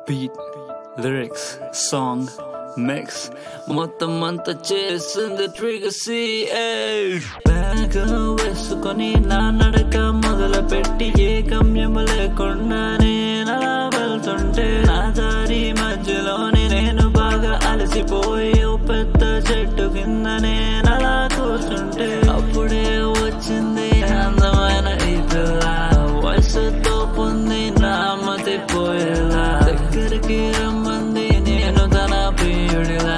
beat, lyrics, song, mix మొత్తం అంతా చేసింది ట్రిగర్ సి. బ్యాగ్ వేసుకొని నా నడక మొదలు పెట్టి ఏ గమ్యం లేకుండా నేను అలా వెళ్తుంటే నా దారి మధ్యలోనే నేను బాగా అలసిపోయి ఓ పెద్ద చెట్టు కింద నేను అలా కూర్చుంటే అప్పుడే వచ్చింది అందమైన ఈ పిల్ల. వయసుతో పొంది నా మతి పోయేలా దగ్గరికి రమ్మంది నేను తన ప్రియుడిలా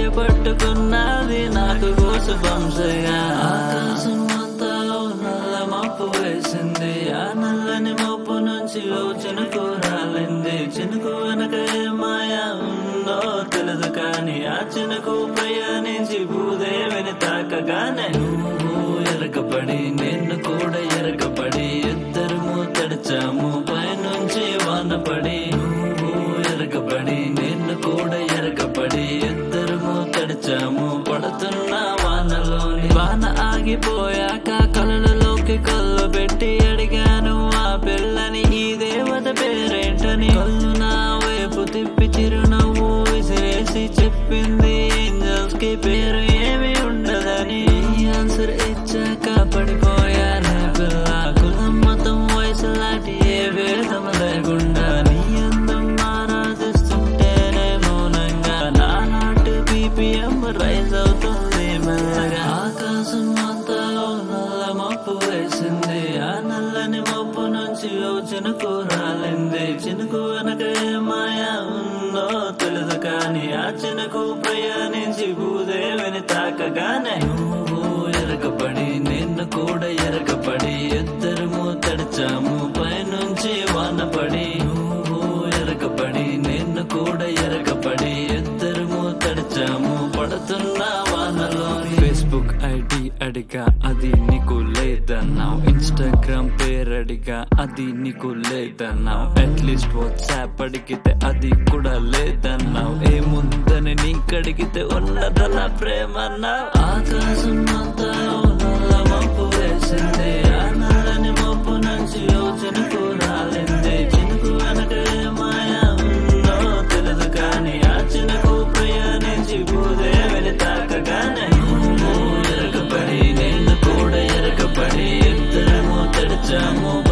పట్టుకున్నది నాకు గోసు బంసగా. ఆకాశం అంతా నల్ల మప్పు వేసింది, ఆ నల్లని మప్పు నుంచి ఓ చినుకు రాలింది. చినుకు వెనక ఏ మాయా ఉందో తెలియదు కానీ ఆ చినుకు ప్రయాణించి భూదేవిని తాకగానే నువ్వు ఎరకపడి నిన్ను కూడా ఎరకపడి ఇద్దరము తడిచాము పైనుంచి వానపడి. నువ్వు ఎరకపడి నిన్ను కూడా ఎరకపడి ఇద్దరము తడిచాము పడుతున్న వానలోని. వాన ఆగిపోయాక కళ్ళలోకి కళ్ళు పెట్టి అడిగాను ఆ పిల్లని ఈ దేవత పేరేంటని. కళ్ళు నా వైపు తిప్పి చిరునవ్వు విసిరేసి చెప్పింది ఏంజల్స్ కి పేరు ఏమి ఉండదని. ఆన్సర్ ఇచ్చాక పడిపోయానే పిల్ల. కులం మతం వయసు లాంటి ఏ భేదం లేకుండా నీ అందం ఆరాధిస్తుంటేనే మౌనంగా నా హార్ట్ బీపీఎం రైజ్ అవుతుంది మెల్లగా. ఆకాశం అంతా నల్ల మప్పు వేసింది, ఆ నల్లని మప్పు నుంచి ఓ చినుకు రాలింది. చినుకు వెనక ఏ మాయా ఉందో తెలియదు కానీ ఆ చినుకు ప్రయాణించి భూదేవిని తాకగానే నువ్వు ఎరకపడి నిన్ను కూడా ఎరకపడి ఇద్దరము తడిచాము పైనుంచి వానపడి. నువ్వు ఎరకపడి నిన్ను కూడా ఎరకపడి ఇద్దరము తడిచాము పడుతున్న వానలోని. ఫేస్బుక్ ఐడి అడిగా అది నీకు లేదన్నావు, ఇన్స్టాగ్రామ్ పేరు అడిగా అది నీకు లేదన్నావు, అట్లీస్ట్ వాట్సాప్ అడిగితే అది కూడా లేదన్నావు. ఏముందని నీకడిగితే ఉన్నదన్న ప్రేమన్నావు. ఆకాశం అంతా నల్ల మప్పు వేసింది, ఆ నల్లని మప్పు నుంచి ఓ చినుకు రాలింది. చినుకు వెనక మాయా ఉందో తెలియదు కానీ ఆ చినుకు ప్రయాణించి భూదేవిని తాకగానే నువ్వు ఎరకపడి నిన్ను కూడా ఎరకపడి ఇద్దరము తడిచాము